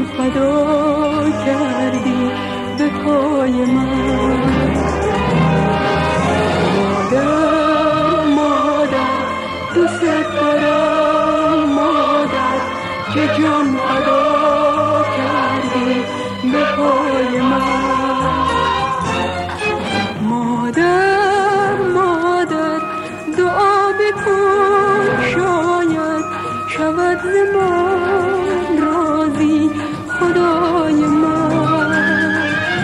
فدا کردی به پای من. مادر مادر دوست دارم مادر که جان فدا کردی به پای من. مادر مادر دعا بکن شاید شود ز من راضی خدای من.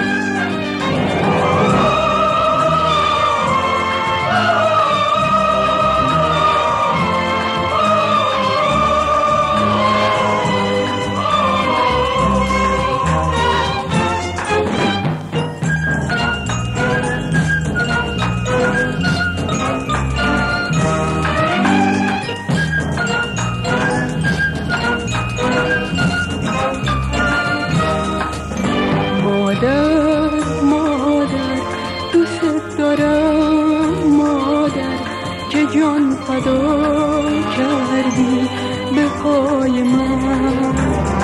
مادر مادر دوست دارم مادر که جان فدا کردی به پای من.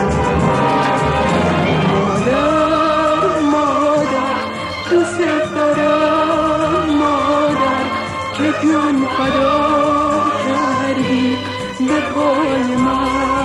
مادر مادر دوست دارم مادر که جان فدا کردی به پای من.